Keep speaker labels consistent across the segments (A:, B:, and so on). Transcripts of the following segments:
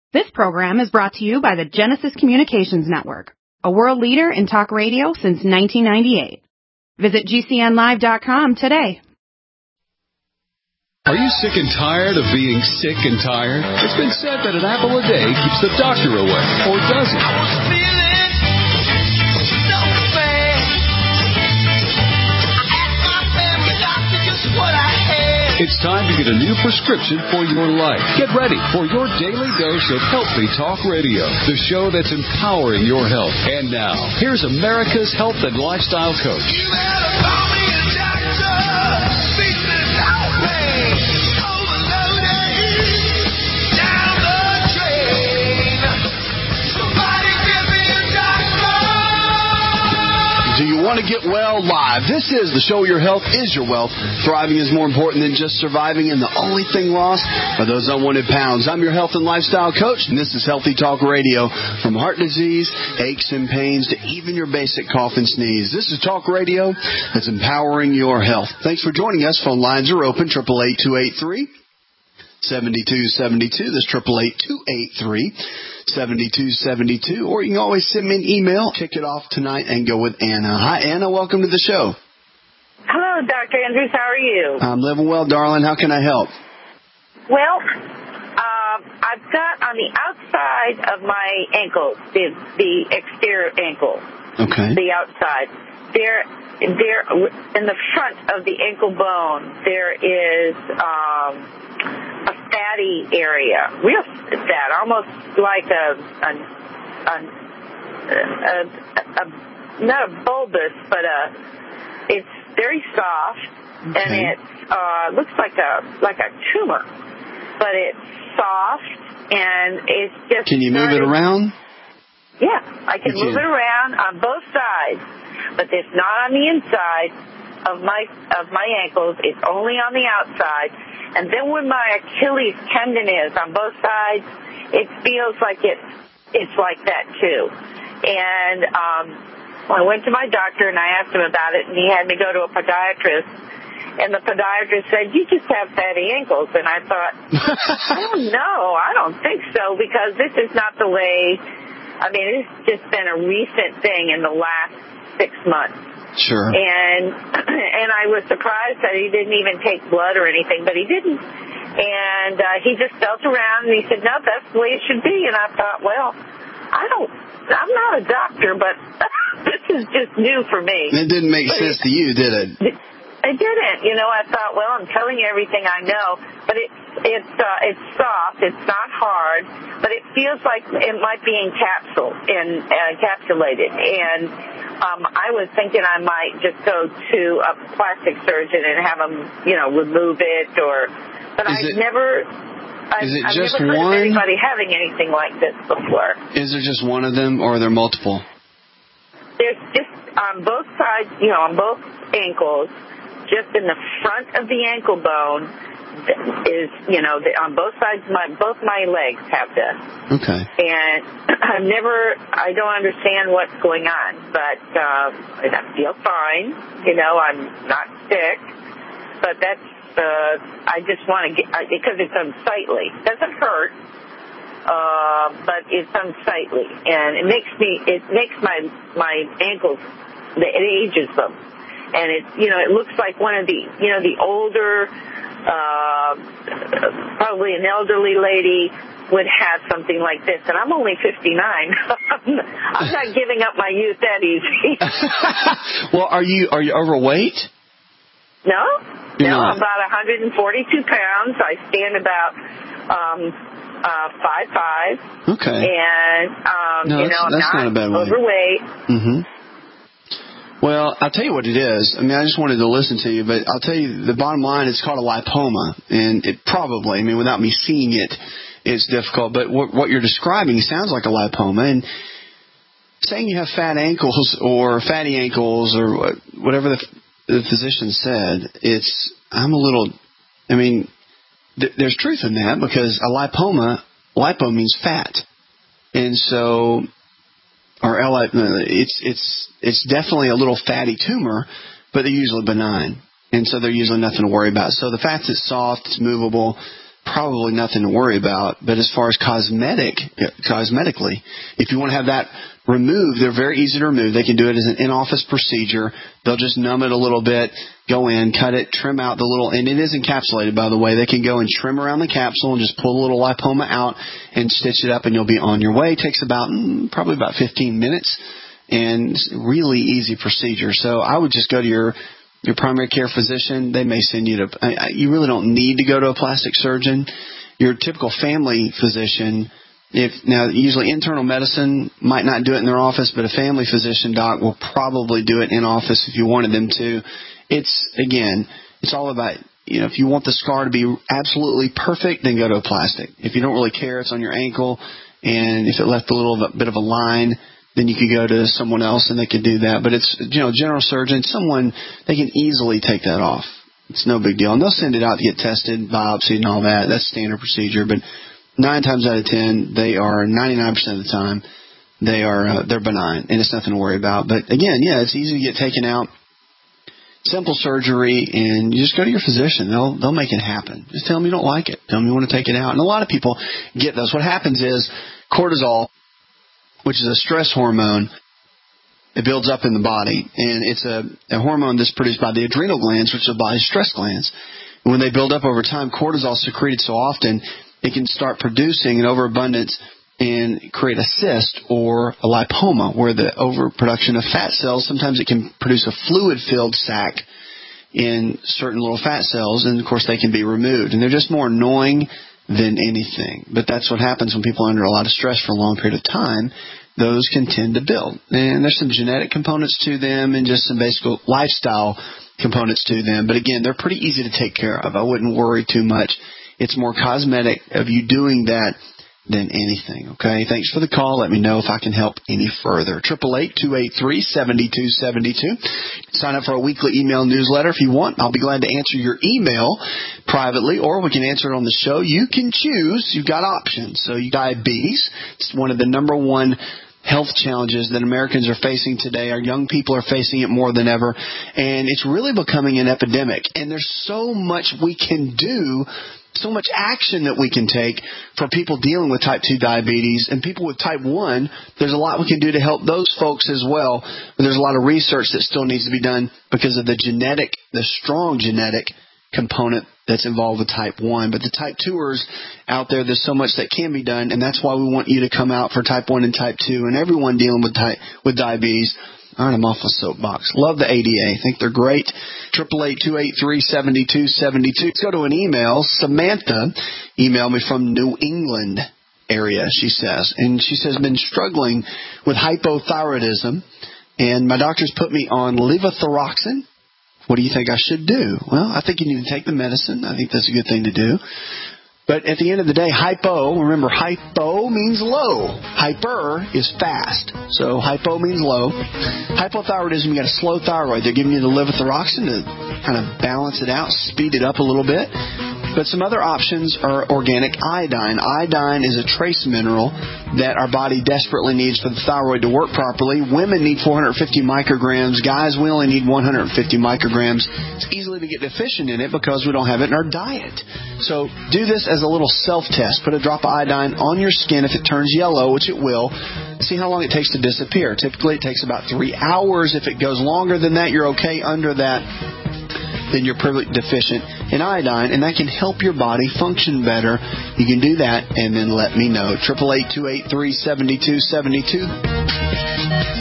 A: This program is brought to you by the Genesis Communications Network, a world leader in talk radio since 1998. Visit GCNlive.com today.
B: Are you sick and tired of being sick and tired? It's been said that an apple a day keeps the doctor away, or does it? I was feeling so bad. I asked my family doctor just what I had. It's time to get a new prescription for your life. Get ready for your daily dose of Healthy Talk Radio, the show that's empowering your health. And now, here's America's health and lifestyle coach. You better call me a doctor. Business out pain. Overloaded. Down the drain. Somebody give me a doctor.
C: Do you want to get well live? This is the show. Your health is your wealth. Thriving is more important than just surviving, and the only thing lost are those unwanted pounds. I'm your health and lifestyle coach, and this is Healthy Talk Radio. From heart disease, aches and pains, to even your basic cough and sneeze. This is Talk Radio that's empowering your health. Thanks for joining us. Phone lines are open, 888-283-7272. That's 888-283-7272. Or you can always send me an email. Kick it off tonight and go with Anna. Hi, Anna. Welcome to the show.
D: Hello, Dr. Andrews. How are you?
C: I'm living well, darling. How can I help?
D: Well, I've got on the outside of my ankle, the exterior ankle.
C: Okay.
D: The outside. There, in the front of the ankle bone, there is a fatty area, real fat, almost like not a bulbous, but it's very soft, okay. And it looks like a tumor, but it's soft and it's just.
C: Can you move it around?
D: Yeah, I can move it around on both sides, but it's not on the inside of my ankles. It's only on the outside. And then when my Achilles tendon is on both sides, it feels like it's like that too. And I went to my doctor and I asked him about it, and he had me go to a podiatrist. And the podiatrist said, "You just have fatty ankles." And I thought, "Oh no, I don't think so, because this is not the way. I mean, it's just been a recent thing in the last 6 months."
C: Sure.
D: And I was surprised that he didn't even take blood or anything, but he didn't. And he just felt around and he said, "No, that's the way it should be." And I thought, well, I'm not a doctor, but this is just new for me.
C: It didn't make sense to you, did it?
D: It didn't. You know, I thought, well, I'm telling you everything I know, but it's soft. It's not hard, but it feels like it might be encapsulated. And I was thinking I might just go to a plastic surgeon and have him, remove it, but I've never heard of anybody having anything like this before.
C: Is there just one of them, or are there multiple?
D: There's just on both sides, on both ankles, just in the front of the ankle bone is, on both sides, both my legs have this.
C: Okay.
D: And I don't understand what's going on, but I feel fine. I'm not sick, but that's, I just want to get, because it's unsightly. It doesn't hurt, but it's unsightly, and it makes my ankles, it ages them. And it looks like one of the older, probably an elderly lady would have something like this. And I'm only 59. I'm not giving up my youth that easy.
C: Well, are you overweight?
D: No, I'm about 142 pounds. I stand about 5'5".
C: Okay.
D: And I'm
C: not a bad weight.
D: Overweight.
C: Mm-hmm. Well, I'll tell you what it is. I mean, I just wanted to listen to you, but I'll tell you the bottom line, it's called a lipoma. And it probably, without me seeing it, it's difficult. But what you're describing sounds like a lipoma. And saying you have fat ankles or fatty ankles or whatever the physician said, there's truth in that, because a lipo means fat. And so... it's definitely a little fatty tumor, but they're usually benign. And so they're usually nothing to worry about. So the fact it's soft, it's movable, probably nothing to worry about. But as far as cosmetically, if you want to have that removed, they're very easy to remove. They can do it as an in-office procedure. They'll just numb it a little bit, go in, cut it, trim out the little, and it is encapsulated, by the way. They can go and trim around the capsule and just pull the little lipoma out and stitch it up, and you'll be on your way. It takes probably about 15 minutes, and it's a really easy procedure. So I would just go to your primary care physician. They may send you to, you really don't need to go to a plastic surgeon. Your typical family physician, usually internal medicine might not do it in their office, but a family physician doc will probably do it in office if you wanted them to. It's all about, if you want the scar to be absolutely perfect, then go to a plastic. If you don't really care, it's on your ankle, and if it left a little bit of a line, then you could go to someone else and they could do that. But it's, general surgeon, they can easily take that off. It's no big deal. And they'll send it out to get tested, biopsied and all that. That's standard procedure. But 9 times out of 10, they are 99% of the time, they're benign, and it's nothing to worry about. But again, it's easy to get taken out. Simple surgery, and you just go to your physician. They'll make it happen. Just tell them you don't like it. Tell them you want to take it out. And a lot of people get those. What happens is cortisol, which is a stress hormone, it builds up in the body, and it's a hormone that's produced by the adrenal glands, which are the body's stress glands. And when they build up over time, cortisol is secreted so often, it can start producing an overabundance and create a cyst or a lipoma, where the overproduction of fat cells, sometimes it can produce a fluid-filled sac in certain little fat cells, and of course they can be removed. And they're just more annoying than anything. But that's what happens when people are under a lot of stress for a long period of time. Those can tend to build. And there's some genetic components to them and just some basic lifestyle components to them. But again, they're pretty easy to take care of. I wouldn't worry too much. It's more cosmetic of you doing that than anything. Okay, thanks for the call. Let me know if I can help any further. 888-283-7272. Sign up for a weekly email newsletter if you want. I'll be glad to answer your email privately, or we can answer it on the show. You can choose. You've got options. So diabetes, it's one of the number one health challenges that Americans are facing today. Our young people are facing it more than ever, and it's really becoming an epidemic. And there's so much we can do, so much action that we can take for people dealing with type 2 diabetes. And people with type 1, there's a lot we can do to help those folks as well. But there's a lot of research that still needs to be done because of the strong genetic component that's involved with type 1. But the type 2ers out there's so much that can be done, and that's why we want you to come out for type 1 and type 2 and everyone dealing with diabetes. All right, I'm off the soapbox. Love the ADA. I think they're great. 888-283-7272. Let's go to an email. Samantha emailed me from New England area, she says. And she says, been struggling with hypothyroidism, and my doctor's put me on levothyroxine. What do you think I should do? Well, I think you need to take the medicine. I think that's a good thing to do. But at the end of the day, remember, hypo means low. Hyper is fast. So hypo means low. Hypothyroidism, you got a slow thyroid. They're giving you the levothyroxine to kind of balance it out, speed it up a little bit. But some other options are organic iodine. Iodine is a trace mineral that our body desperately needs for the thyroid to work properly. Women need 450 micrograms. Guys, we only need 150 micrograms. It's easily to get deficient in it because we don't have it in our diet. So do this as a little self-test. Put a drop of iodine on your skin if it turns yellow, which it will. See how long it takes to disappear. Typically, it takes about 3 hours. If it goes longer than that, you're okay. Under that, then you're probably deficient in iodine, and that can help your body function better. You can do that, and then let me know. 888-283-7272.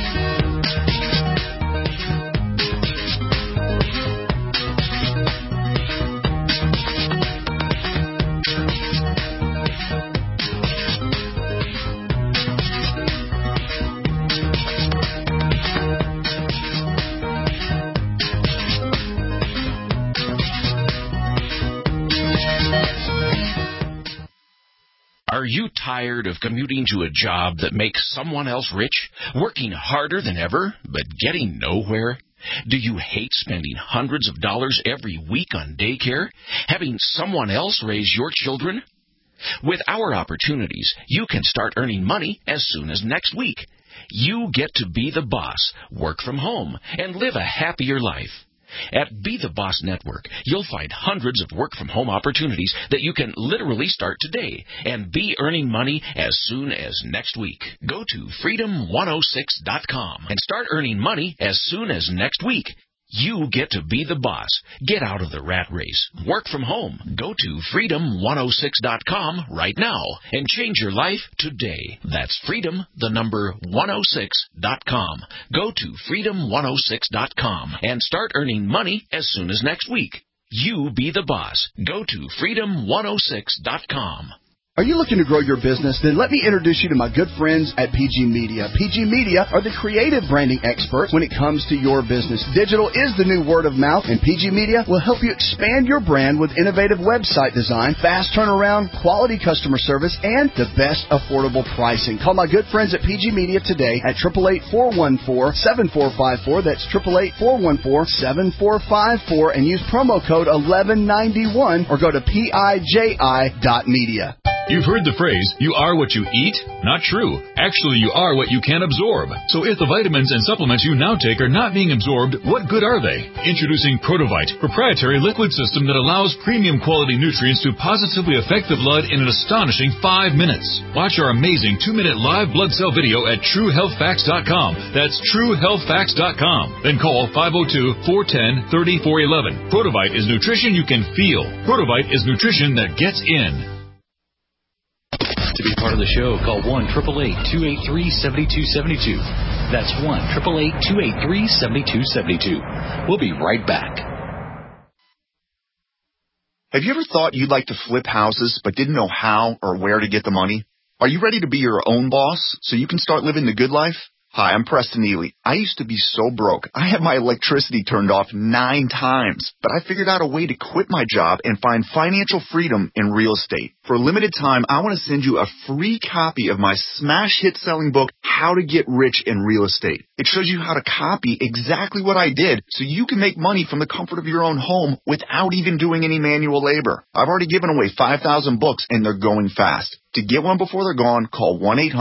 E: Are you tired of commuting to a job that makes someone else rich, working harder than ever, but getting nowhere? Do you hate spending hundreds of dollars every week on daycare, having someone else raise your children? With our opportunities, you can start earning money as soon as next week. You get to be the boss, work from home, and live a happier life. At Be the Boss Network, you'll find hundreds of work-from-home opportunities that you can literally start today and be earning money as soon as next week. Go to freedom106.com and start earning money as soon as next week. You get to be the boss. Get out of the rat race. Work from home. Go to freedom106.com right now and change your life today. That's freedom106.com. Go to freedom106.com and start earning money as soon as next week. You be the boss. Go to freedom106.com.
C: Are you looking to grow your business? Then let me introduce you to my good friends at PG Media. PG Media are the creative branding experts when it comes to your business. Digital is the new word of mouth, and PG Media will help you expand your brand with innovative website design, fast turnaround, quality customer service, and the best affordable pricing. Call my good friends at PG Media today at 888-414-7454. That's 888-414-7454, and use promo code 1191 or go to PIJI.media.
F: You've heard the phrase, you are what you eat? Not true. Actually, you are what you can absorb. So if the vitamins and supplements you now take are not being absorbed, what good are they? Introducing Protovite, proprietary liquid system that allows premium quality nutrients to positively affect the blood in an astonishing 5 minutes. Watch our amazing 2-minute live blood cell video at TrueHealthFacts.com. That's TrueHealthFacts.com. Then call 502-410-3411. Protovite is nutrition you can feel. Protovite is nutrition that gets in.
G: To be part of the show, call 1-888-283-7272. That's 1-888-283-7272. We'll be right back.
H: Have you ever thought you'd like to flip houses but didn't know how or where to get the money? Are you ready to be your own boss so you can start living the good life? Hi, I'm Preston Neely. I used to be so broke. I had my electricity turned off 9 times, but I figured out a way to quit my job and find financial freedom in real estate. For a limited time, I want to send you a free copy of my smash hit selling book, How to Get Rich in Real Estate. It shows you how to copy exactly what I did so you can make money from the comfort of your own home without even doing any manual labor. I've already given away 5,000 books and they're going fast. To get one before they're gone, call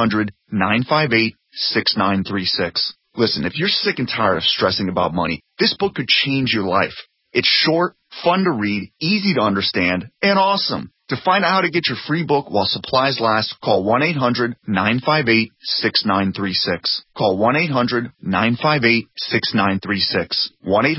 H: 1-800-958-6936. Listen, if you're sick and tired of stressing about money, this book could change your life. It's short, fun to read, easy to understand, and awesome. To find out how to get your free book while supplies last, call 1-800-958-6936. Call 1-800-958-6936.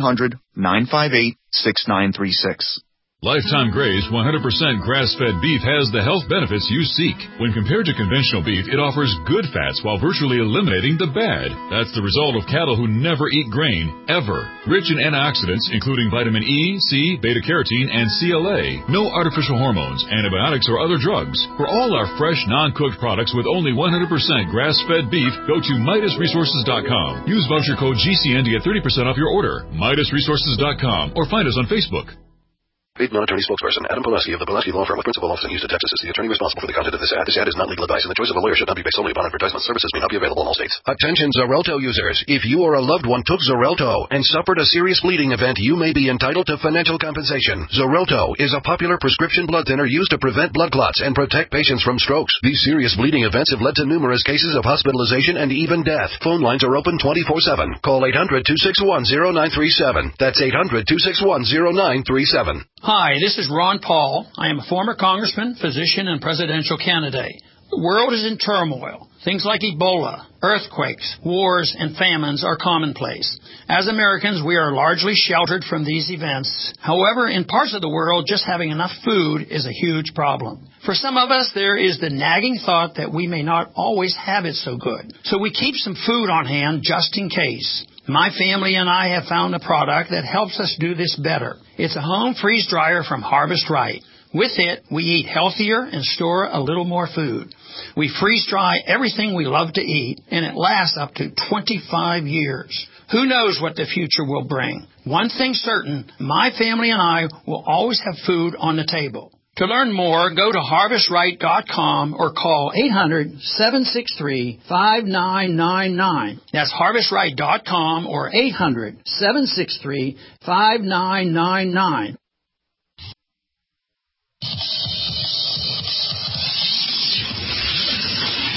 H: 1-800-958-6936.
F: Lifetime Graze 100% grass-fed beef has the health benefits you seek. When compared to conventional beef, it offers good fats while virtually eliminating the bad. That's the result of cattle who never eat grain, ever. Rich in antioxidants, including vitamin E, C, beta-carotene, and CLA. No artificial hormones, antibiotics, or other drugs. For all our fresh, non-cooked products with only 100% grass-fed beef, go to MidasResources.com. Use voucher code GCN to get 30% off your order. MidasResources.com, or find us on Facebook.
I: Paid non-attorney spokesperson Adam Pileski of the Pileski Law Firm with principal office in Houston, Texas is the attorney responsible for the content of this ad. This ad is not legal advice, and the choice of a lawyer should not be based solely upon advertisement. Services may not be available in all states.
J: Attention Xarelto users. If you or a loved one took Xarelto and suffered a serious bleeding event, you may be entitled to financial compensation. Xarelto is a popular prescription blood thinner used to prevent blood clots and protect patients from strokes. These serious bleeding events have led to numerous cases of hospitalization and even death. Phone lines are open 24/7. Call 800-261-0937. That's 800-261-0937.
K: Hi, this is Ron Paul. I am a former congressman, physician, and presidential candidate. The world is in turmoil. Things like Ebola, earthquakes, wars, and famines are commonplace. As Americans, we are largely sheltered from these events. However, in parts of the world, just having enough food is a huge problem. For some of us, there is the nagging thought that we may not always have it so good. So we keep some food on hand just in case. My family and I have found a product that helps us do this better. It's a home freeze dryer from Harvest Right. With it, we eat healthier and store a little more food. We freeze dry everything we love to eat, and it lasts up to 25 years. Who knows what the future will bring? One thing certain, my family and I will always have food on the table. To learn more, go to HarvestRight.com or call 800-763-5999. That's HarvestRight.com or 800-763-5999.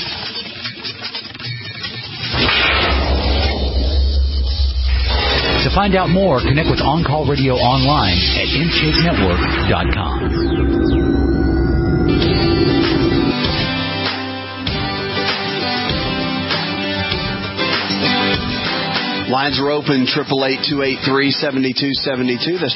L: To To find out more, connect with On Call Radio online at InShapeNetwork.com.
C: Lines are open, 888-283-7272. That's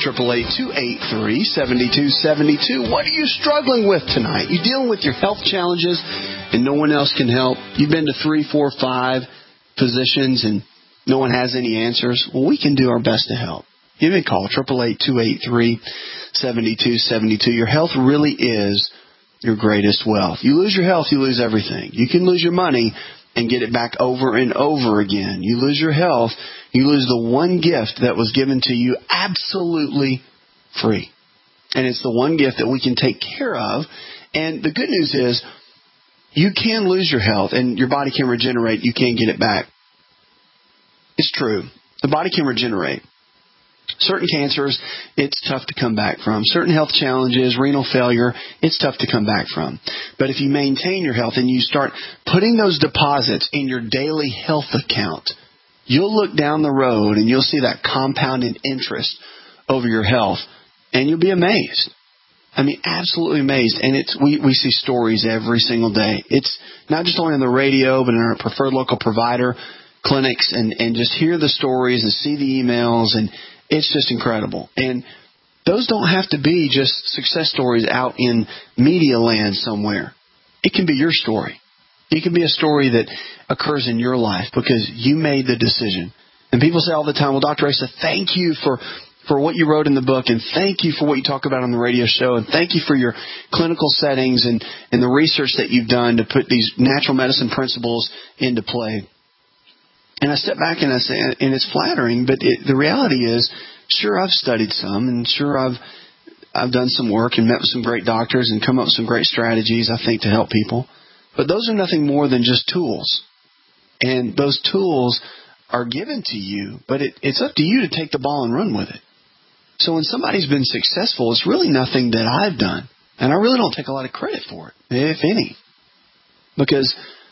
C: 888-283-7272. What are you struggling with tonight? You dealing with your health challenges and no one else can help? You've been to 3, 4, 5 physicians and no one has any answers? Well, we can do our best to help. Give me a call, 888-283-7272. Your health really is your greatest wealth. You lose your health, you lose everything. You can lose your money and get it back over and over again. You lose your health, you lose the one gift that was given to you absolutely free. And it's the one gift that we can take care of. And the good news is you can lose your health and your body can regenerate. You can get it back. It's true. The body can regenerate. Certain cancers, it's tough to come back from. Certain health challenges, renal failure, it's tough to come back from. But if you maintain your health and you start putting those deposits in your daily health account, you'll look down the road and you'll see that compounded interest over your health, and you'll be amazed. I mean, absolutely amazed. And we see stories every single day. It's not just only on the radio, but in our preferred local provider clinics, and just hear the stories and see the emails, and it's just incredible. And those don't have to be just success stories out in media land somewhere. It can be your story. It can be a story that occurs in your life because you made the decision. And people say all the time, well, Dr. Asa, thank you for what you wrote in the book, and thank you for what you talk about on the radio show, and thank you for your clinical settings and the research that you've done to put these natural medicine principles into play. And I step back and I say, and it's flattering, but the reality is, sure, I've studied some, and sure, I've done some work and met with some great doctors and come up with some great strategies, I think, to help people. But those are nothing more than just tools. And those tools are given to you, but it's up to you to take the ball and run with it. So when somebody's been successful, it's really nothing that I've done. And I really don't take a lot of credit for it, if any. Because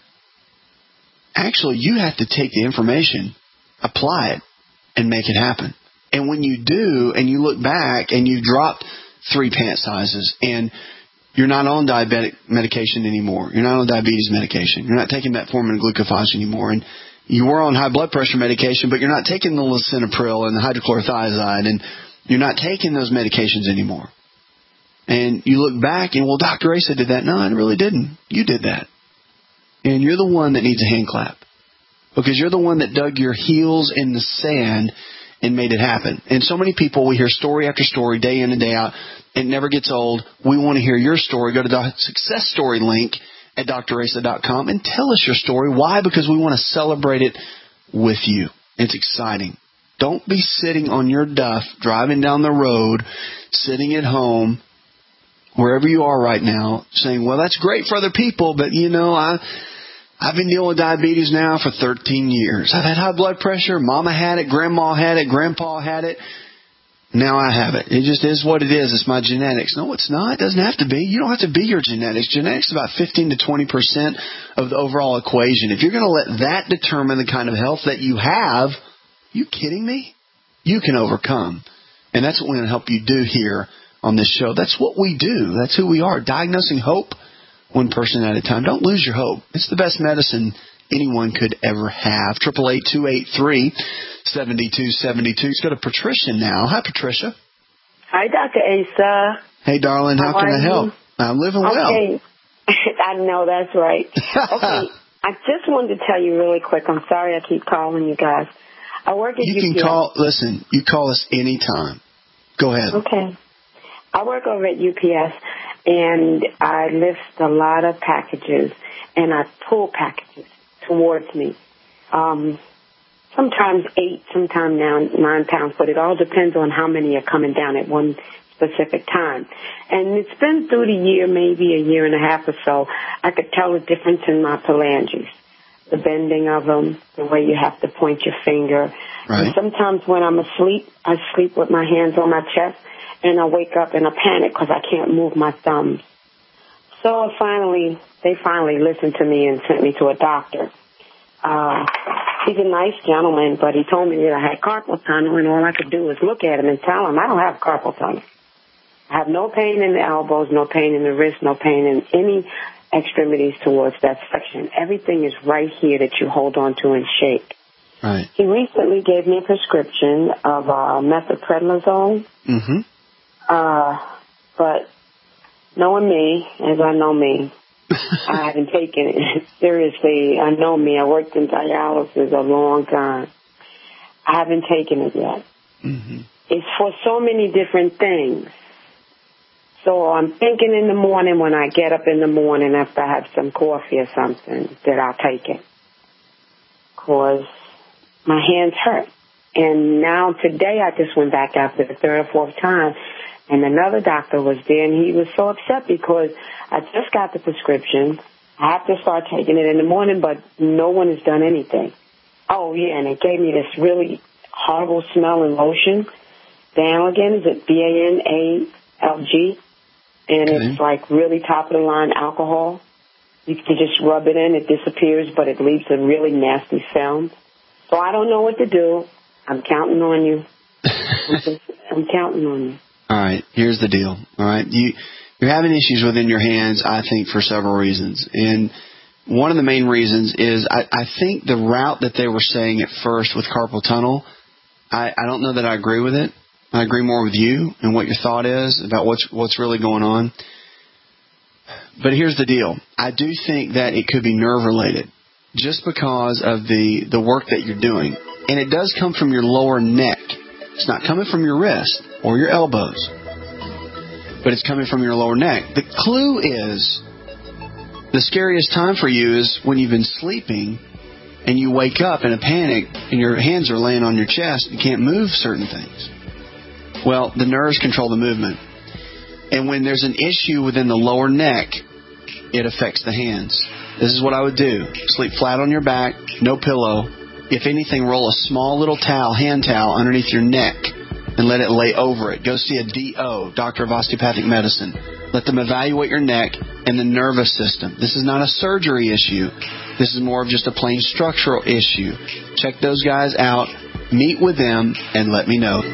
C: actually, you have to take the information, apply it, and make it happen. And when you do, and you look back, and you drop 3 pant sizes, and you're not on diabetic medication anymore, you're not on diabetes medication, you're not taking metformin and glucophage anymore, and you were on high blood pressure medication, but you're not taking the lisinopril and the hydrochlorothiazide, and you're not taking those medications anymore. And you look back, and, well, Dr. Asa did that. No, I really didn't. You did that. And you're the one that needs a hand clap because you're the one that dug your heels in the sand and made it happen. And so many people, we hear story after story, day in and day out. It never gets old. We want to hear your story. Go to the success story link at drasa.com and tell us your story. Why? Because we want to celebrate it with you. It's exciting. Don't be sitting on your duff, driving down the road, sitting at home, wherever you are right now, saying, well, that's great for other people, but, you know, I've been dealing with diabetes now for 13 years. I've had high blood pressure. Mama had it. Grandma had it. Grandpa had it. Now I have it. It just is what it is. It's my genetics. No, it's not. It doesn't have to be. You don't have to be your genetics. Genetics is about 15 to 20% of the overall equation. If you're going to let that determine the kind of health that you have, you kidding me? You can overcome. And that's what we're going to help you do here on this show. That's what we do. That's who we are. Diagnosing hope one person at a time. Don't lose your hope. It's the best medicine anyone could ever have. 888-283-7272. Let's go to Patricia now. Hi, Patricia.
M: Hi, Dr. Asa.
C: Hey, darling. How can I help? I'm living well.
M: Okay. I know, that's right. Okay. I just wanted to tell you really quick. I'm sorry I keep calling you guys. I work at UPS.
C: You can call. Listen, you call us anytime. Go ahead.
M: Okay. I work over at UPS, and I lift a lot of packages, and I pull packages towards me. Sometimes 8, sometimes 9 pounds, but it all depends on how many are coming down at one specific time. And it's been through the year, maybe a year and a half or so, I could tell the difference in my phalanges, the bending of them, the way you have to point your finger.
C: Right.
M: And sometimes when I'm asleep, I sleep with my hands on my chest, and I wake up in a panic because I can't move my thumbs. So they finally listened to me and sent me to a doctor. He's a nice gentleman, but he told me that I had carpal tunnel, and all I could do was look at him and tell him I don't have carpal tunnel. I have no pain in the elbows, no pain in the wrist, no pain in any extremities towards that section. Everything is right here that you hold on to and shake.
C: Right.
M: He recently gave me a prescription of methylprednisolone.
C: Mm-hmm.
M: But knowing me, as I know me, I haven't taken it. Seriously, I know me. I worked in dialysis a long time. I haven't taken it yet.
C: Mm-hmm.
M: It's for so many different things. So I'm thinking in the morning when I get up in the morning after I have some coffee or something that I'll take it. Because my hands hurt. And now today I just went back after the third or fourth time, and another doctor was there, and he was so upset because I just got the prescription. I have to start taking it in the morning, but no one has done anything. Oh, yeah, and it gave me this really horrible smelling lotion. Banalg, is it Banalg? And it's like really top of the line alcohol. You can just rub it in, it disappears, but it leaves a really nasty film. So I don't know what to do. I'm counting on you. I'm counting on you.
C: All right, here's the deal. All right, you're having issues within your hands, I think, for several reasons. And one of the main reasons is I think the route that they were saying at first with carpal tunnel, I don't know that I agree with it. I agree more with you and what your thought is about what's really going on. But here's the deal. I do think that it could be nerve-related just because of the work that you're doing. And it does come from your lower neck. It's not coming from your wrist or your elbows, but it's coming from your lower neck. The clue is the scariest time for you is when you've been sleeping and you wake up in a panic and your hands are laying on your chest and you can't move certain things. Well, the nerves control the movement. And when there's an issue within the lower neck, it affects the hands. This is what I would do. Sleep flat on your back, no pillow. If anything, roll a small little towel, hand towel, underneath your neck and let it lay over it. Go see a DO, Doctor of Osteopathic Medicine. Let them evaluate your neck and the nervous system. This is not a surgery issue. This is more of just a plain structural issue. Check those guys out, meet with them, and let me know.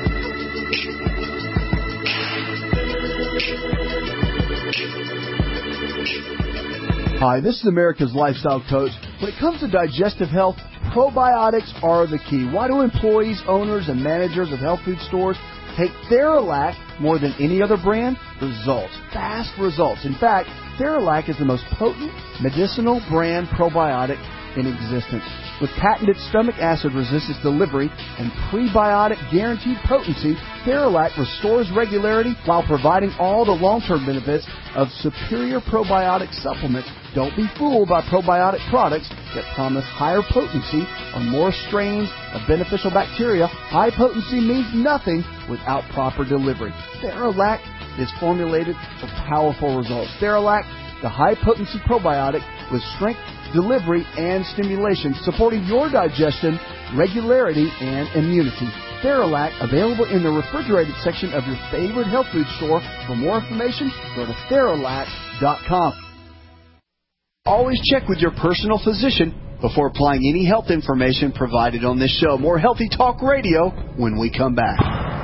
N: Hi, this is America's Lifestyle Coach. When it comes to digestive health, probiotics are the key. Why do employees, owners, and managers of health food stores take Theralac more than any other brand? Results. Fast results. In fact, Theralac is the most potent medicinal brand probiotic in existence. With patented stomach acid resistance delivery and prebiotic guaranteed potency, Theralac restores regularity while providing all the long-term benefits of superior probiotic supplements. Don't be fooled by probiotic products that promise higher potency or more strains of beneficial bacteria. High potency means nothing without proper delivery. Theralac is formulated for powerful results. Theralac, the high-potency probiotic with strength, delivery, and stimulation, supporting your digestion, regularity, and immunity. Theralac, available in the refrigerated section of your favorite health food store. For more information, go to Theralac.com. Always check with your personal physician before applying any health information provided on this show. More Healthy Talk Radio when we come back.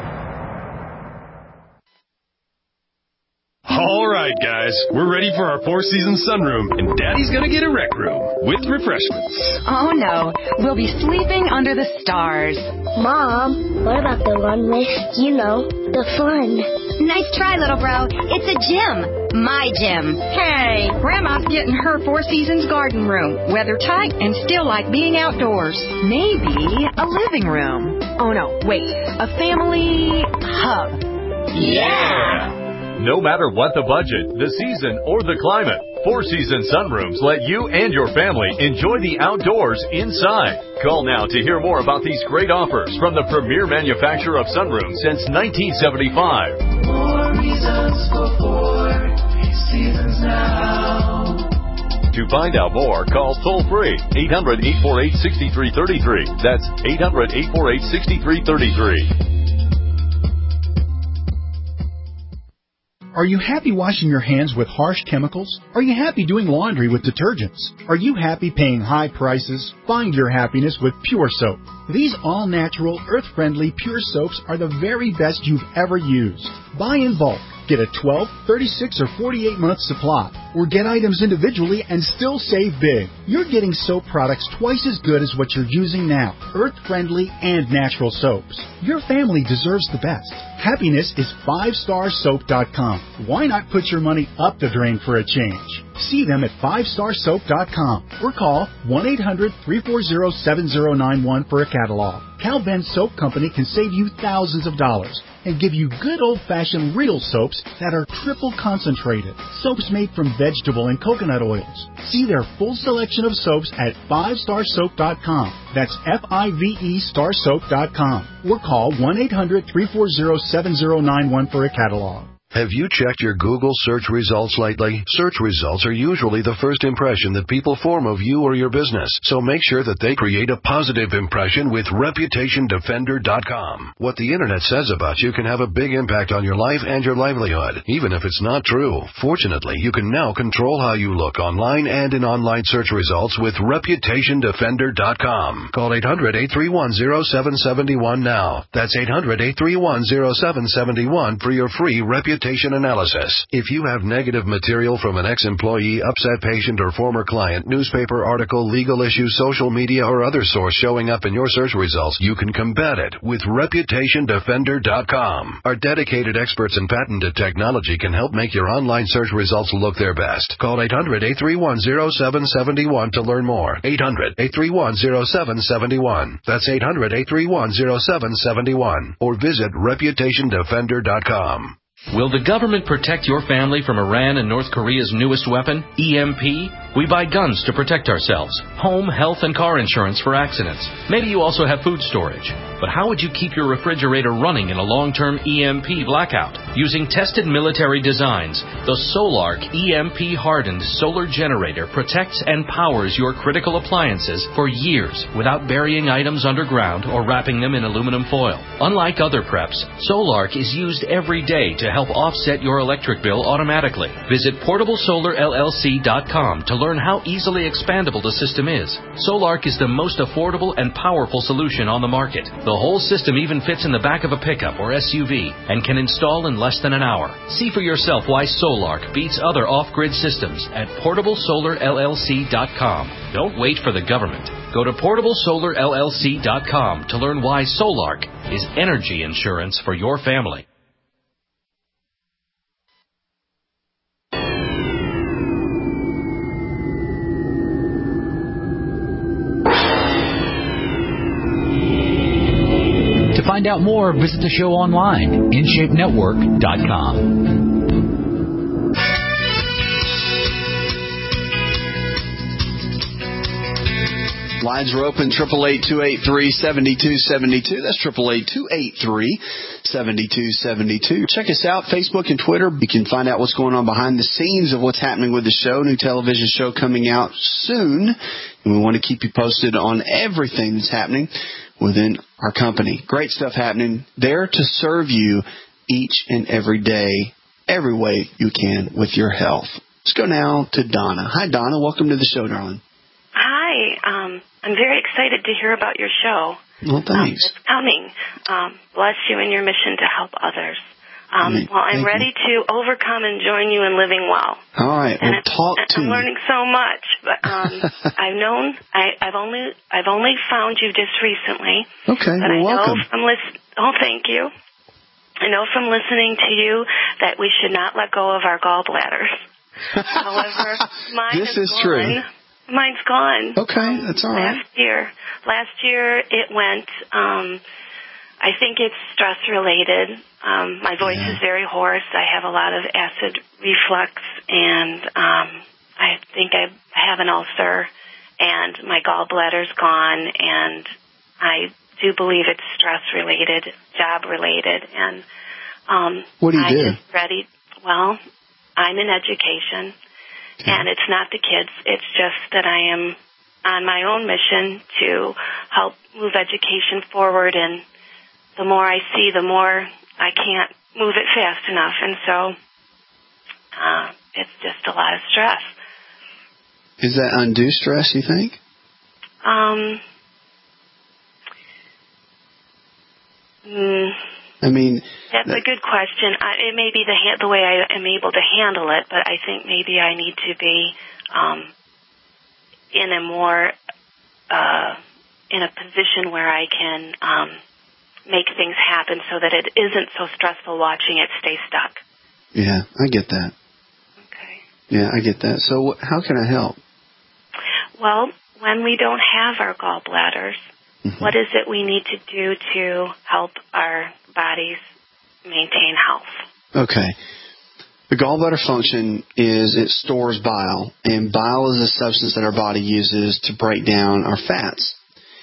O: All right, guys, we're ready for our four-season sunroom, and Daddy's going to get a rec room with refreshments.
P: Oh, no. We'll be sleeping under the stars.
Q: Mom, what about the one with, the fun?
P: Nice try, little bro. It's a gym. My gym. Hey, Grandma's getting her Four Seasons garden room. Weather tight and still like being outdoors. Maybe a living room. Oh, no, wait. A family hub.
O: Yeah! No matter what the budget, the season, or the climate, Four Seasons Sunrooms let you and your family enjoy the outdoors inside. Call now to hear more about these great offers from the premier manufacturer of sunrooms since 1975.
R: More reasons for Four Seasons now.
O: To find out more, call toll-free 800-848-6333. That's 800-848-6333.
S: Are you happy washing your hands with harsh chemicals? Are you happy doing laundry with detergents? Are you happy paying high prices? Find your happiness with Pure Soap. These all-natural, earth-friendly Pure Soaps are the very best you've ever used. Buy in bulk. Get a 12, 36, or 48-month supply, or get items individually and still save big. You're getting soap products twice as good as what you're using now, earth-friendly and natural soaps. Your family deserves the best. Happiness is 5starsoap.com. Why not put your money up the drain for a change? See them at 5starsoap.com or call 1-800-340-7091 for a catalog. Cal Ben Soap Company can save you thousands of dollars and give you good old-fashioned real soaps that are triple concentrated. Soaps made from vegetable and coconut oils. See their full selection of soaps at 5starsoap.com. That's F-I-V-E starsoap.com. Or call 1-800-340-7091 for a catalog.
J: Have you checked your Google search results lately? Search results are usually the first impression that people form of you or your business, so make sure that they create a positive impression with ReputationDefender.com. What the Internet says about you can have a big impact on your life and your livelihood, even if it's not true. Fortunately, you can now control how you look online and in online search results with ReputationDefender.com. Call 800-831-0771 now. That's 800-831-0771 for your free reputation analysis. If you have negative material from an ex-employee, upset patient, or former client, newspaper article, legal issue, social media, or other source showing up in your search results, you can combat it with ReputationDefender.com. Our dedicated experts in patented technology can help make your online search results look their best. Call 800-831-0771 to learn more. 800-831-0771. That's 800-831-0771. Or visit ReputationDefender.com.
T: Will the government protect your family from Iran and North Korea's newest weapon, EMP? We buy guns to protect ourselves, home, health, and car insurance for accidents. Maybe you also have food storage. But how would you keep your refrigerator running in a long-term EMP blackout? Using tested military designs, the Solark EMP-hardened solar generator protects and powers your critical appliances for years without burying items underground or wrapping them in aluminum foil. Unlike other preps, Solark is used every day to help offset your electric bill automatically. Visit PortableSolarLLC.com to learn how easily expandable the system is. Solark is the most affordable and powerful solution on the market. The whole system even fits in the back of a pickup or SUV and can install in less than an hour. See for yourself why Solark beats other off-grid systems at PortableSolarLLC.com. Don't wait for the government. Go to PortableSolarLLC.com to learn why Solark is energy insurance for your family.
L: To find out more, visit the show online, InShapeNetwork.com.
C: Lines are open, 888-283-7272. That's 888-283-7272. Check us out, Facebook and Twitter. You can find out what's going on behind the scenes of what's happening with the show. New television show coming out soon. And we want to keep you posted on everything that's happening within our company. Great stuff happening there to serve you each and every day, every way you can with your health. Let's go now to Donna. Hi, Donna. Welcome to the show, darling.
U: Hi. I'm very excited to hear about your show.
C: Well, thanks.
U: It's coming. Bless you in your mission to help others. I'm ready to overcome and join you in living well.
C: All right.
U: And
C: I'm
U: learning so much, but I've only found you just recently.
C: Okay.
U: But
C: welcome.
U: Thank you. I know from listening to you that we should not let go of our gallbladders. However,
C: this is true.
U: Mine's gone.
C: Okay, that's all right.
U: Last year it went. I think it's stress related. My voice is very hoarse. I have a lot of acid reflux, and I think I have an ulcer, and my gallbladder's gone, and I do believe it's stress related, job related, and
C: what do you do?
U: Just ready. Well, I'm in education. And it's not the kids. It's just that I am on my own mission to help move education forward. And the more I see, the more I can't move it fast enough. And so it's just a lot of stress.
C: Is that undue stress, you think? I mean,
U: that's a good question. It may be the way I am able to handle it, but I think maybe I need to be in a more in a position where I can make things happen so that it isn't so stressful watching it stay stuck.
C: Yeah, I get that.
U: Okay.
C: Yeah, I get that. So how can I help?
U: Well, when we don't have our gallbladders, what is it we need to do to help our bodies maintain health?
C: Okay. The gallbladder function is it stores bile, and bile is a substance that our body uses to break down our fats.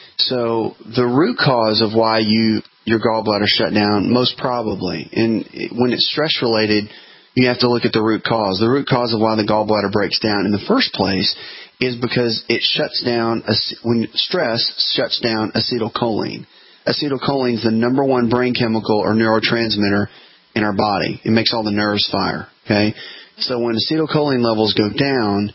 C: So the root cause of why your gallbladder shut down, most probably, and when it's stress-related, you have to look at the root cause. The root cause of why the gallbladder breaks down in the first place is because it shuts down, when stress shuts down acetylcholine. Acetylcholine is the number one brain chemical or neurotransmitter in our body. It makes all the nerves fire, okay? So when acetylcholine levels go down,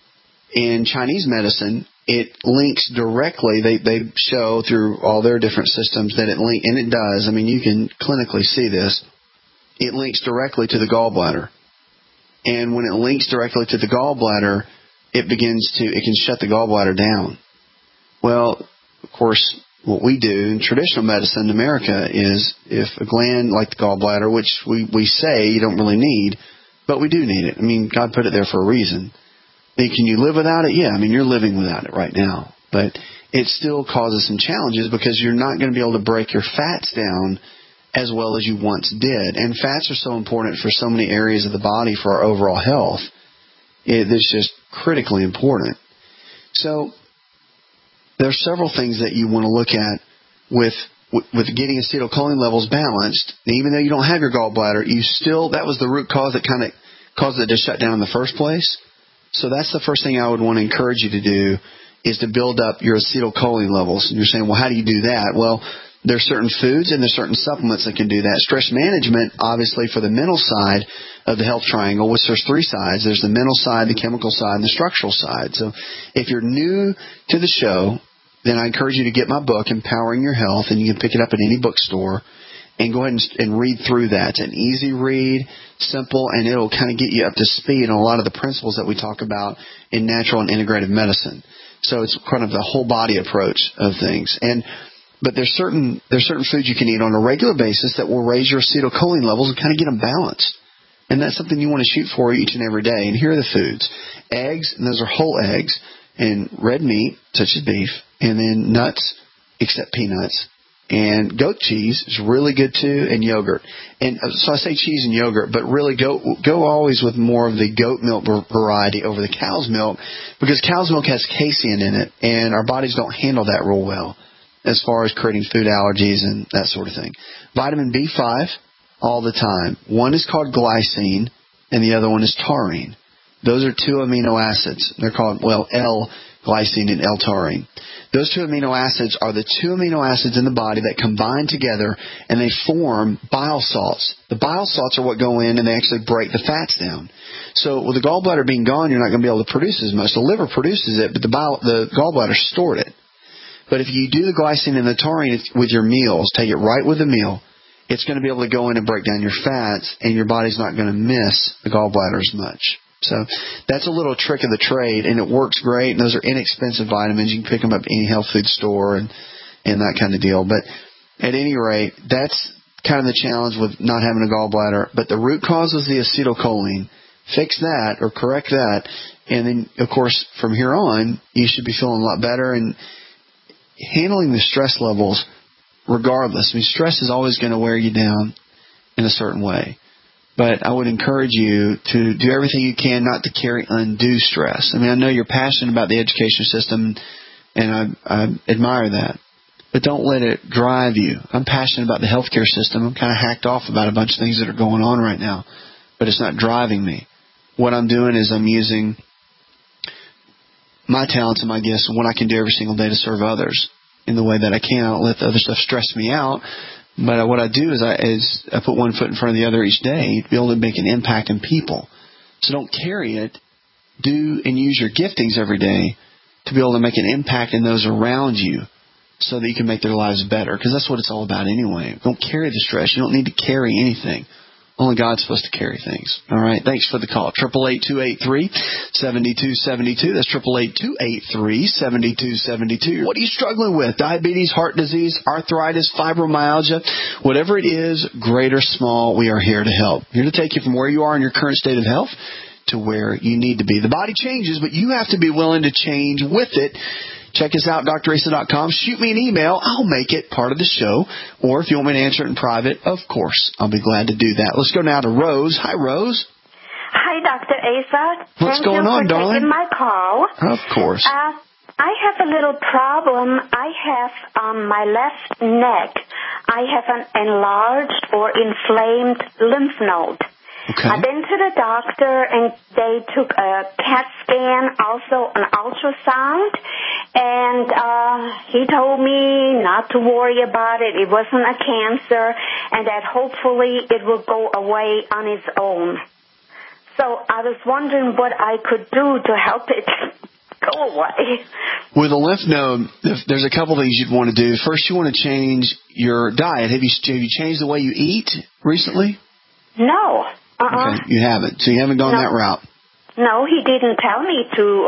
C: in Chinese medicine, it links directly, they show through all their different systems that and it does, I mean, you can clinically see this, it links directly to the gallbladder. And when it links directly to the gallbladder, it can shut the gallbladder down. Well, of course, what we do in traditional medicine in America is if a gland like the gallbladder, which we say you don't really need, but we do need it. I mean, God put it there for a reason. And can you live without it? Yeah, I mean, you're living without it right now. But it still causes some challenges because you're not going to be able to break your fats down as well as you once did. And fats are so important for so many areas of the body for our overall health. It's just critically important. So there are several things that you want to look at with getting acetylcholine levels balanced. And even though you don't have your gallbladder, that was the root cause that kind of caused it to shut down in the first place. So that's the first thing I would want to encourage you to do is to build up your acetylcholine levels. And you're saying, well, how do you do that? Well, there's certain foods and there's certain supplements that can do that. Stress management, obviously, for the mental side of the health triangle, which there's three sides. There's the mental side, the chemical side, and the structural side. So if you're new to the show, then I encourage you to get my book, Empowering Your Health, and you can pick it up at any bookstore. And go ahead and read through that. It's an easy read, simple, and it'll kind of get you up to speed on a lot of the principles that we talk about in natural and integrative medicine. So it's kind of the whole body approach of things. But there's certain foods you can eat on a regular basis that will raise your acetylcholine levels and kind of get them balanced. And that's something you want to shoot for each and every day. And here are the foods. Eggs, and those are whole eggs, and red meat, such as beef, and then nuts, except peanuts. And goat cheese is really good too, and yogurt. And so I say cheese and yogurt, but really go always with more of the goat milk variety over the cow's milk, because cow's milk has casein in it, and our bodies don't handle that real well as far as creating food allergies and that sort of thing. Vitamin B5 all the time. One is called glycine, and the other one is taurine. Those are two amino acids. They're called, L-glycine and L-taurine. Those two amino acids are the two amino acids in the body that combine together and they form bile salts. The bile salts are what go in and they actually break the fats down. So with the gallbladder being gone, you're not going to be able to produce as much. The liver produces it, but the gallbladder stored it. But if you do the glycine and the taurine with your meals, take it right with the meal, it's going to be able to go in and break down your fats, and your body's not going to miss the gallbladder as much. So that's a little trick of the trade, and it works great. And those are inexpensive vitamins. You can pick them up at any health food store and that kind of deal. But at any rate, that's kind of the challenge with not having a gallbladder. But the root cause is the acetylcholine. Fix that or correct that, and then, of course, from here on, you should be feeling a lot better and handling the stress levels regardless. I mean, stress is always going to wear you down in a certain way. But I would encourage you to do everything you can not to carry undue stress. I mean, I know you're passionate about the education system, and I admire that. But don't let it drive you. I'm passionate about the healthcare system. I'm kind of hacked off about a bunch of things that are going on right now. But it's not driving me. What I'm doing is I'm using my talents and my gifts and what I can do every single day to serve others in the way that I can. I don't let the other stuff stress me out. But what I do is I put one foot in front of the other each day to be able to make an impact in people. So don't carry it. Do and use your giftings every day to be able to make an impact in those around you so that you can make their lives better, because that's what it's all about anyway. Don't carry the stress. You don't need to carry anything. Only God's supposed to carry things. All right. Thanks for the call. 888-283-7272. That's 888-283-7272. What are you struggling with? Diabetes, heart disease, arthritis, fibromyalgia, whatever it is, great or small, we are here to help. Here to take you from where you are in your current state of health to where you need to be. The body changes, but you have to be willing to change with it. Check us out, drasa.com. Shoot me an email. I'll make it part of the show. Or if you want me to answer it in private, of course, I'll be glad to do that. Let's go now to Rose. Hi, Rose.
A: Hi, Dr. Asa.
C: What's going on, darling?
A: Thank you for taking my call.
C: Of course.
A: I have a little problem. I have on my left neck, I have an enlarged or inflamed lymph node.
C: Okay.
A: I've been to the doctor, and they took a CAT scan, also an ultrasound, and he told me not to worry about it. It wasn't a cancer, and that hopefully it will go away on its own. So I was wondering what I could do to help it go away.
C: With a lymph node, there's a couple things you'd want to do. First, you want to change your diet. Have you changed the way you eat recently?
A: No.
C: Okay, you haven't. So you haven't gone that route.
A: No, he didn't tell me to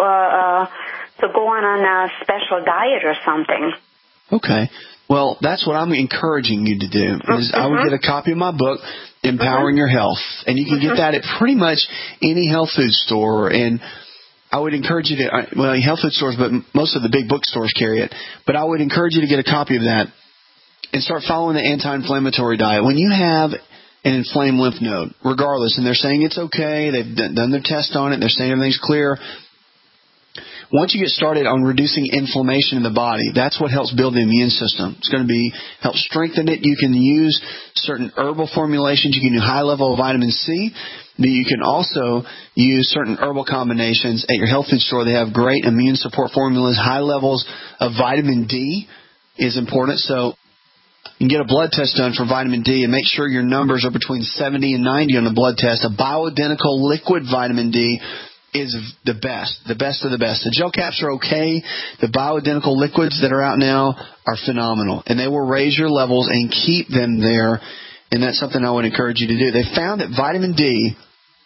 A: go on a special diet or something.
C: Okay. Well, that's what I'm encouraging you to do. Is I would get a copy of my book, Empowering Your Health, and you can get that at pretty much any health food store. And I would encourage you to, well, health food stores, but most of the big bookstores carry it. But I would encourage you to get a copy of that and start following the anti-inflammatory diet. When you have an inflamed lymph node, regardless, and they're saying it's okay, they've done their test on it, they're saying everything's clear. Once you get started on reducing inflammation in the body, that's what helps build the immune system. It's going to help strengthen it. You can use certain herbal formulations. You can do high level of vitamin C. But you can also use certain herbal combinations at your health food store. They have great immune support formulas. High levels of vitamin D is important. So you can get a blood test done for vitamin D and make sure your numbers are between 70 and 90 on the blood test. A bioidentical liquid vitamin D is the best of the best. The gel caps are okay. The bioidentical liquids that are out now are phenomenal, and they will raise your levels and keep them there, and that's something I would encourage you to do. They found that vitamin D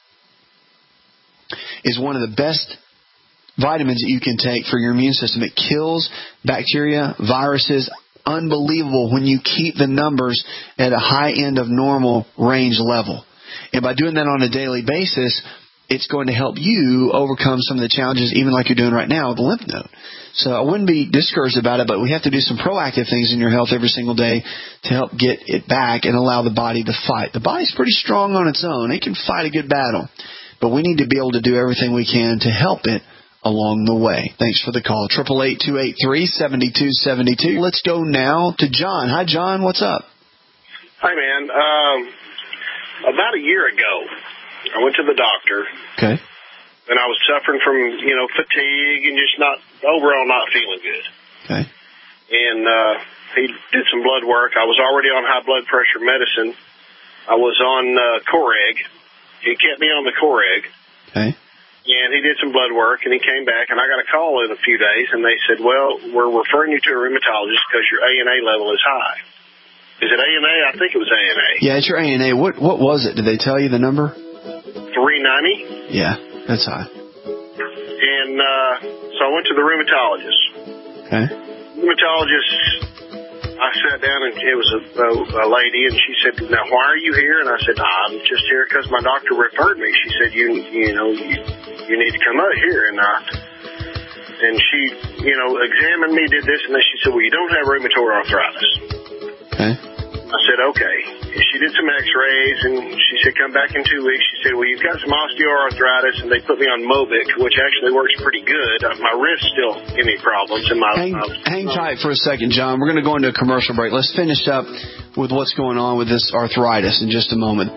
C: is one of the best vitamins that you can take for your immune system. It kills bacteria, viruses. Unbelievable when you keep the numbers at a high end of normal range level. And by doing that on a daily basis, it's going to help you overcome some of the challenges, even like you're doing right now with the lymph node. So I wouldn't be discouraged about it, but we have to do some proactive things in your health every single day to help get it back and allow the body to fight. The body's pretty strong on its own. It can fight a good battle. But we need to be able to do everything we can to help it along the way. Thanks for the call. 888-283-7272. Let's go now to John. Hi, John. What's up?
V: Hi, man. About a year ago, I went to the doctor.
C: Okay.
V: And I was suffering from, fatigue and just overall not feeling good.
C: Okay.
V: And he did some blood work. I was already on high blood pressure medicine. I was on Coreg. He kept me on the Coreg.
C: Okay.
V: And he did some blood work, and he came back, and I got a call in a few days, and they said, well, we're referring you to a rheumatologist because your ANA level is high. Is it ANA? I think it was ANA.
C: Yeah, it's your ANA. What was it? Did they tell you the number?
V: 390.
C: Yeah, that's high.
V: And so I went to the rheumatologist.
C: Okay.
V: Rheumatologist, I sat down, and it was a lady, and she said, now, why are you here? And I said, I'm just here because my doctor referred me. She said, you need to come out here. And she, examined me, did this, and then she said, well, you don't have rheumatoid arthritis.
C: Okay.
V: I said, okay. And she did some x-rays, and she said, come back in 2 weeks. She said, well, you've got some osteoarthritis, and they put me on Mobic, which actually works pretty good. My wrist still give me problems.
C: Hang tight for a second, John. We're going to go into a commercial break. Let's finish up with what's going on with this arthritis in just a moment.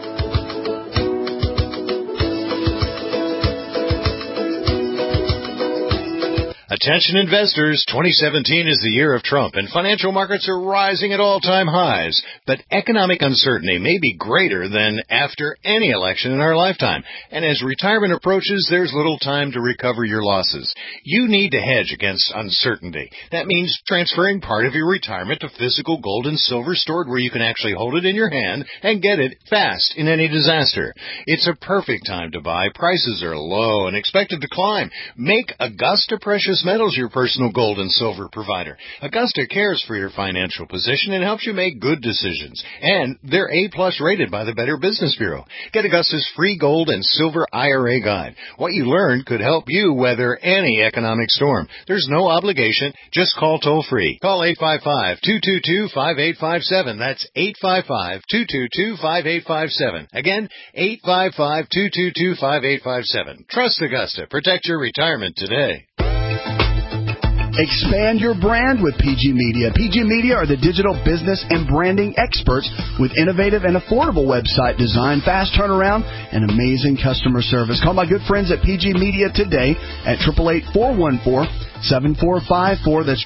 B: Attention investors, 2017 is the year of Trump, and financial markets are rising at all-time highs. But economic uncertainty may be greater than after any election in our lifetime. And as retirement approaches, there's little time to recover your losses. You need to hedge against uncertainty. That means transferring part of your retirement to physical gold and silver stored where you can actually hold it in your hand and get it fast in any disaster. It's a perfect time to buy. Prices are low and expected to climb. Make Augusta Precious Metals your personal gold and silver provider. Augusta cares for your financial position and helps you make good decisions. And they're A+ rated by the Better Business Bureau. Get Augusta's free gold and silver IRA guide. What you learn could help you weather any economic storm. There's no obligation. Just call toll-free. Call 855-222-5857. That's 855-222-5857. Again, 855-222-5857. Trust Augusta. Protect your retirement today.
N: Expand your brand with PG Media. PG Media are the digital business and branding experts with innovative and affordable website design, fast turnaround, and amazing customer service. Call my good friends at PG Media today at 888-414-7454. That's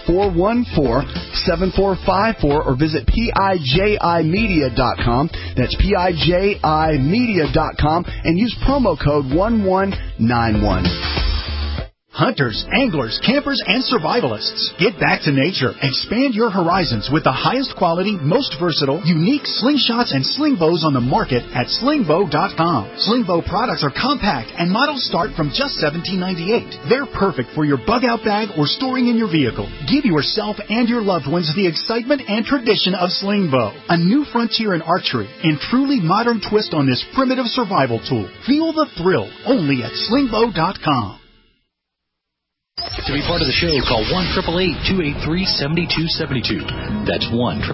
N: 888-414-7454, or visit PIJImedia.com. That's PIJImedia.com, and use promo code 1191.
S: Hunters, anglers, campers, and survivalists, get back to nature. Expand your horizons with the highest quality, most versatile, unique slingshots and sling bows on the market at slingbow.com. Slingbow products are compact and models start from just $17.98. They're perfect for your bug-out bag or storing in your vehicle. Give yourself and your loved ones the excitement and tradition of Slingbow, a new frontier in archery and truly modern twist on this primitive survival tool. Feel the thrill only at slingbow.com.
L: To be part of the show, call 1-888-283-7272. That's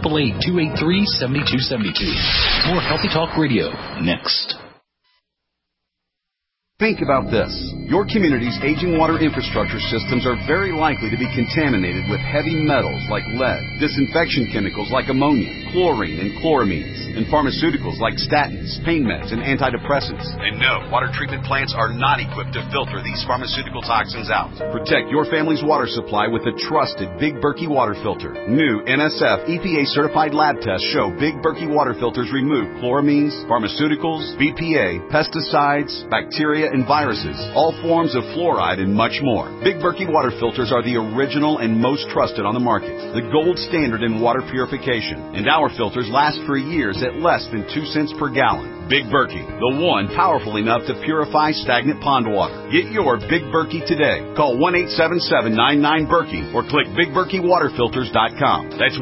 L: 1-888-283-7272. More Healthy Talk Radio next.
C: Think about this. Your community's aging water infrastructure systems are very likely to be contaminated with heavy metals like lead, disinfection chemicals like ammonia, chlorine and chloramines, and pharmaceuticals like statins, pain meds, and antidepressants. And no, water treatment plants are not equipped to filter these pharmaceutical toxins out. Protect your family's water supply with the trusted Big Berkey water filter. New NSF EPA-certified lab tests show Big Berkey water filters remove chloramines, pharmaceuticals, BPA, pesticides, bacteria, and viruses, all forms of fluoride, and much more. Big Berkey water filters are the original and most trusted on the market, the gold standard in water purification, and our filters last for years at less than 2 cents per gallon. Big Berkey, the one powerful enough to purify stagnant pond water. Get your Big Berkey today. Call 1-877-99-BERKEY or click BigBerkeyWaterFilters.com. That's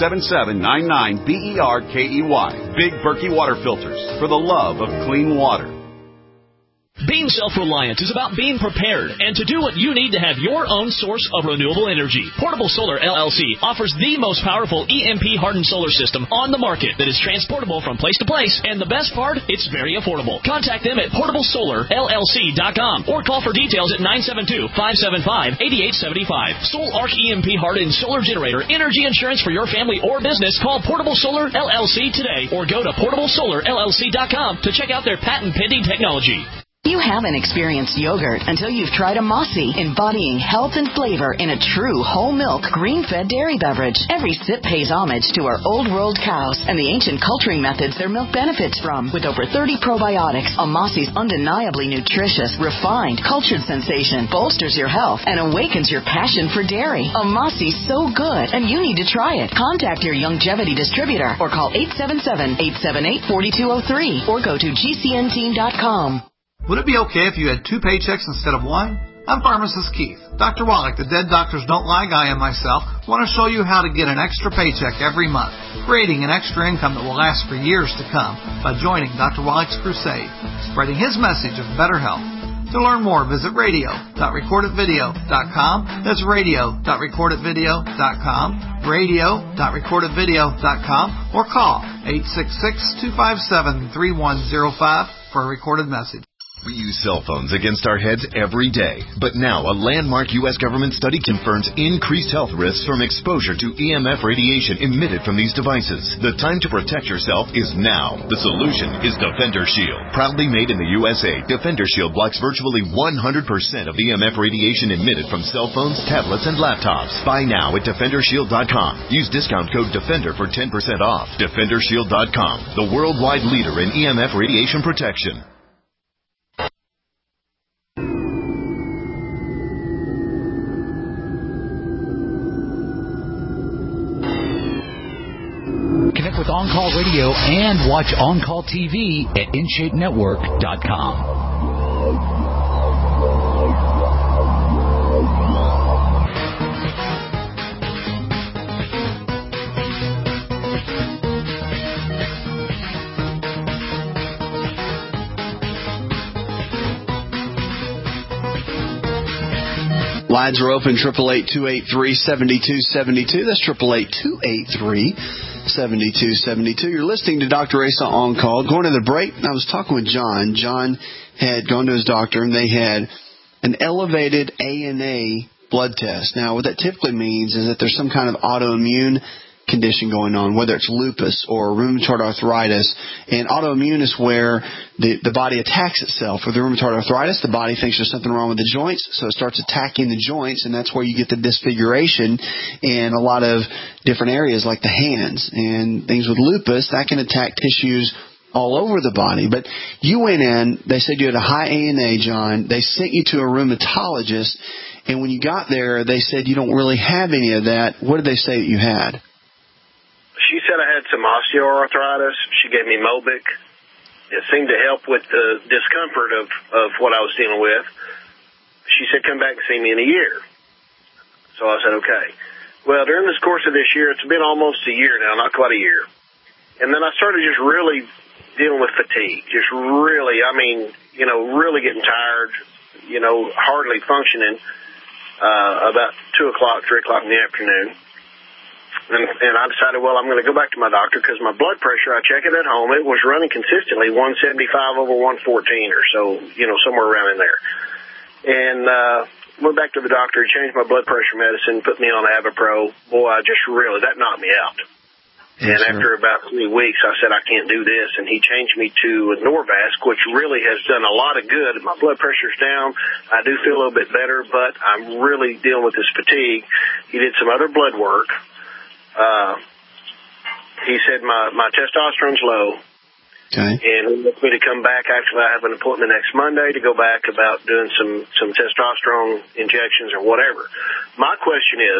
C: 1-877-99-BERKEY. Big Berkey Water Filters, for the love of clean water.
D: Being self-reliant is about being prepared and to do what you need to have your own source of renewable energy. Portable Solar LLC offers the most powerful EMP-hardened solar system on the market that is transportable from place to place, and the best part, it's very affordable. Contact them at PortableSolarLLC.com or call for details at 972-575-8875. Soul Arc EMP-hardened solar generator energy insurance for your family or business. Call Portable Solar LLC today or go to PortableSolarLLC.com to check out their patent-pending technology.
P: You haven't experienced yogurt until you've tried a Mossy, embodying health and flavor in a true whole milk, green-fed dairy beverage. Every sip pays homage to our old world cows and the ancient culturing methods their milk benefits from. With over 30 probiotics, a Mossy's undeniably nutritious, refined, cultured sensation bolsters your health and awakens your passion for dairy. A Mossy's so good, and you need to try it. Contact your Longevity distributor or call 877-878-4203 or go to GCNteam.com.
W: Would it be okay if you had 2 paychecks instead of 1? I'm Pharmacist Keith. Dr. Wallach, the Dead Doctors Don't Lie guy, and myself want to show you how to get an extra paycheck every month, creating an extra income that will last for years to come by joining Dr. Wallach's crusade, spreading his message of better health. To learn more, visit radio.recordedvideo.com. That's radio.recordedvideo.com, radio.recordedvideo.com, or call 866-257-3105 for a recorded message.
E: We use cell phones against our heads every day. But now a landmark U.S. government study confirms increased health risks from exposure to EMF radiation emitted from these devices. The time to protect yourself is now. The solution is Defender Shield. Proudly made in the USA, Defender Shield blocks virtually 100% of EMF radiation emitted from cell phones, tablets, and laptops. Buy now at DefenderShield.com. Use discount code DEFENDER for 10% off. DefenderShield.com, the worldwide leader in EMF radiation protection.
L: Connect with On-Call Radio and watch On-Call TV at InShapeNetwork.com.
C: Lines are open, 888-283-7272. That's 888-283-7272. You're listening to Dr. Asa On Call. Going to the break, I was talking with John. John had gone to his doctor, and they had an elevated ANA blood test. Now, what that typically means is that there's some kind of autoimmune condition going on, whether it's lupus or rheumatoid arthritis. And autoimmune is where the body attacks itself. With the rheumatoid arthritis, the body thinks there's something wrong with the joints, so it starts attacking the joints, and that's where you get the disfiguration in a lot of different areas like the hands. And things with lupus, that can attack tissues all over the body. But you went in, they said you had a high ANA, John. They sent you to a rheumatologist, and when you got there, they said you don't really have any of that. What did they say that you had?
V: She said I had some osteoarthritis. She gave me Mobic. It seemed to help with the discomfort of what I was dealing with. She said, come back and see me in a year. So I said, okay. Well, during this course of this year, it's been almost a year now, not quite a year. And then I started just really dealing with fatigue. Just really, really getting tired, hardly functioning about 2 o'clock, 3 o'clock in the afternoon. And I decided, well, I'm going to go back to my doctor because my blood pressure, I check it at home, it was running consistently 175/114 or so, somewhere around in there. And went back to the doctor, he changed my blood pressure medicine, put me on Avapro. Boy, that knocked me out. And after about 3 weeks, I said, I can't do this. And he changed me to Norvasc, which really has done a lot of good. My blood pressure's down. I do feel a little bit better, but I'm really dealing with this fatigue. He did some other blood work. He said my testosterone's low.
C: Okay.
V: And he wants me to come back. Actually, I have an appointment next Monday to go back about doing some testosterone injections or whatever. My question is,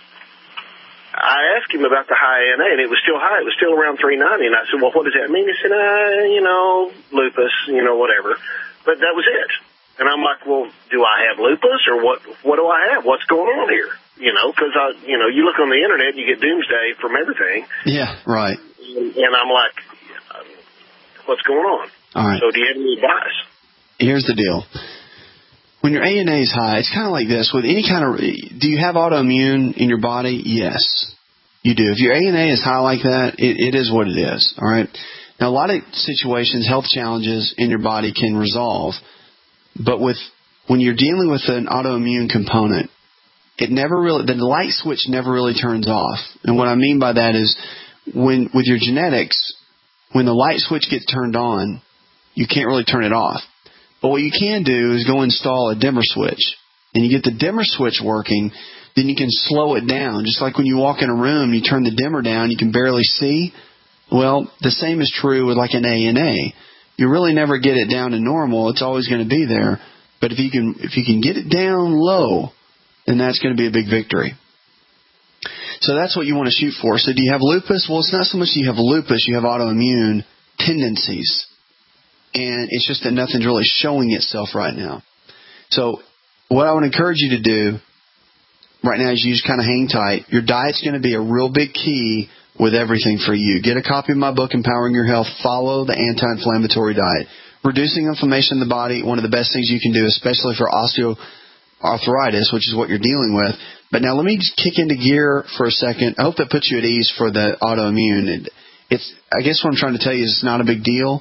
V: I asked him about the high ANA, and it was still high. It was still around 390. And I said, well, what does that mean? He said, lupus, whatever. But that was it. And I'm like, well, do I have lupus or what do I have? What's going on here? Because you look on the internet and you get doomsday from everything.
C: Yeah, right.
V: And I'm like, what's going on?
C: All right.
V: So do you have any advice?
C: Here's the deal. When your ANA is high, it's kind of like this. With any kind of, do you have autoimmune in your body? Yes, you do. If your ANA is high like that, it is what it is. All right. Now, a lot of situations, health challenges in your body can resolve, but when you're dealing with an autoimmune component, the light switch never really turns off. And what I mean by that is with your genetics, when the light switch gets turned on, you can't really turn it off. But what you can do is go install a dimmer switch. And you get the dimmer switch working, then you can slow it down. Just like when you walk in a room, you turn the dimmer down, you can barely see. Well, the same is true with like an ANA. You really never get it down to normal. It's always going to be there. But if you can get it down low, then that's going to be a big victory. So that's what you want to shoot for. So do you have lupus? Well, it's not so much you have lupus, you have autoimmune tendencies. And it's just that nothing's really showing itself right now. So what I would encourage you to do right now is you just kind of hang tight. Your diet's going to be a real big key with everything for you. Get a copy of my book, Empowering Your Health. Follow the anti-inflammatory diet. Reducing inflammation in the body, one of the best things you can do, especially for osteoarthritis, which is what you're dealing with. But now let me just kick into gear for a second. I hope that puts you at ease for the autoimmune. I guess what I'm trying to tell you is it's not a big deal.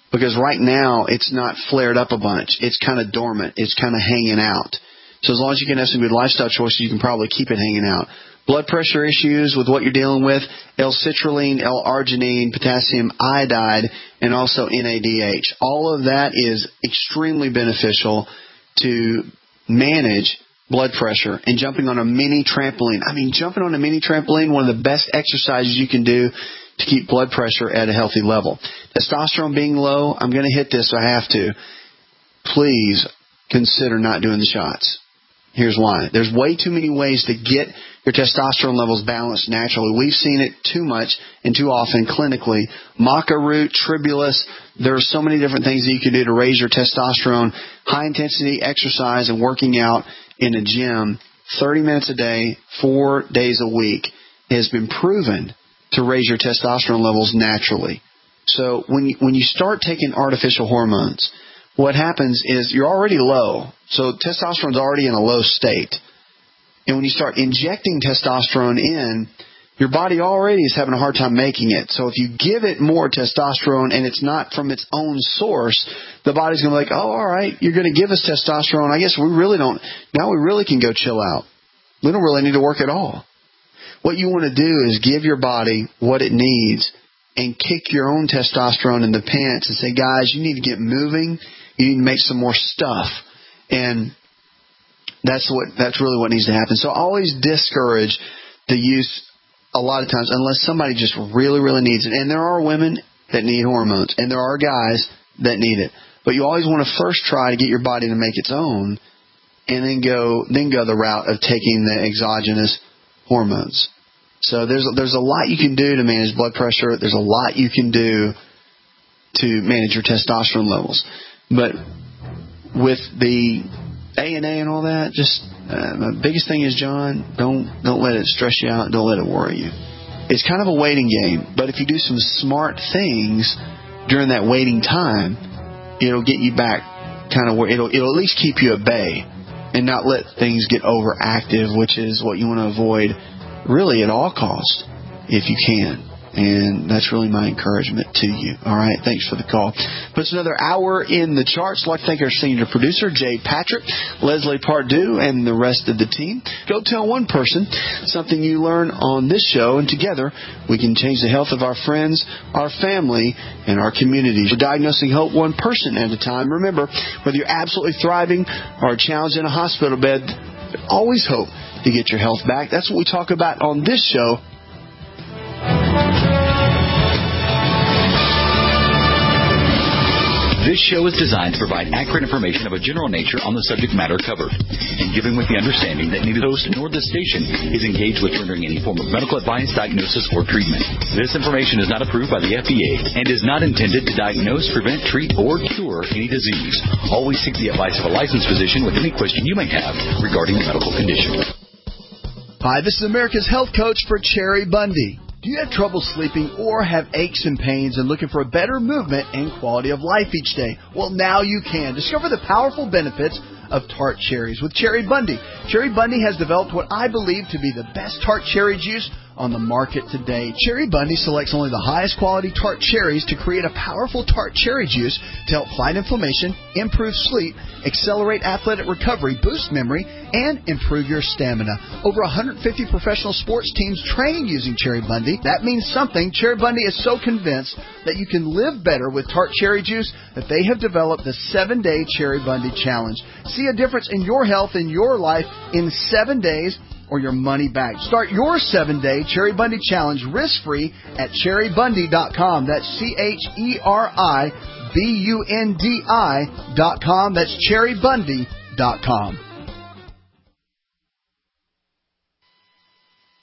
C: because right now it's not flared up a bunch. It's kind of dormant. It's kind of hanging out. So as long as you can have some good lifestyle choices, you can probably keep it hanging out. Blood pressure issues with what you're dealing with, L-citrulline, L-arginine, potassium iodide, and also NADH. All of that is extremely beneficial to manage blood pressure. And jumping on a mini trampoline. I mean, jumping on a mini trampoline, one of the best exercises you can do to keep blood pressure at a healthy level. Testosterone being low, I'm going to hit this, so I have to. Please consider not doing the shots. Here's why. There's way too many ways to get your testosterone levels balanced naturally. We've seen it too much and too often clinically. Maca root, tribulus, there are so many different things that you can do to raise your testosterone. High-intensity exercise and working out in a gym 30 minutes a day, 4 days a week has been proven to raise your testosterone levels naturally. So when you start taking artificial hormones, what happens is you're already low. So testosterone's already in a low state. And when you start injecting testosterone in, your body already is having a hard time making it. So if you give it more testosterone and it's not from its own source, the body's going to be like, oh, all right, you're going to give us testosterone. I guess we really can go chill out. We don't really need to work at all. What you want to do is give your body what it needs and kick your own testosterone in the pants and say, guys, you need to get moving. You need to make some more stuff. And that's really what needs to happen. So I always discourage the use a lot of times unless somebody just really, really needs it. And there are women that need hormones, and there are guys that need it. But you always want to first try to get your body to make its own, and then go the route of taking the exogenous hormones. So there's a lot you can do to manage blood pressure. There's a lot you can do to manage your testosterone levels. But with the ANA and all that, just the biggest thing is, John, don't let it stress you out. Don't let it worry you. It's kind of a waiting game, but if you do some smart things during that waiting time, it'll get you back kind of where it'll at least keep you at bay and not let things get overactive, which is what you want to avoid really at all costs if you can. And that's really my encouragement to you. All right, thanks for the call. Puts another hour in the charts. I'd like to thank our senior producer, Jay Patrick, Leslie Pardue, and the rest of the team. Go tell one person something you learn on this show, and together we can change the health of our friends, our family, and our communities. We're diagnosing hope one person at a time. Remember, whether you're absolutely thriving or challenged in a hospital bed, always hope to get your health back. That's what we talk about on this show.
L: This show is designed to provide accurate information of a general nature on the subject matter covered, and given with the understanding that neither the host nor the station is engaged with rendering any form of medical advice, diagnosis, or treatment. This information is not approved by the FDA and is not intended to diagnose, prevent, treat, or cure any disease. Always seek the advice of a licensed physician with any question you may have regarding a medical condition.
N: Hi, this is America's Health Coach for Cherry Bundy. Do you have trouble sleeping or have aches and pains and looking for a better movement and quality of life each day? Well, now you can. Discover the powerful benefits of tart cherries with Cherry Bundy. Cherry Bundy has developed what I believe to be the best tart cherry juice on the market today. Cherry Bundy selects only the highest quality tart cherries to create a powerful tart cherry juice to help fight inflammation, improve sleep, accelerate athletic recovery, boost memory, and improve your stamina. Over 150 professional sports teams train using Cherry Bundy. That means something. Cherry Bundy is so convinced that you can live better with tart cherry juice that they have developed the 7-Day Cherry Bundy Challenge. See a difference in your health and your life in 7 days or your money back. Start your 7-Day Cherry Bundy Challenge risk-free at cherrybundy.com. That's CherryBundi.com. That's cherrybundy.com.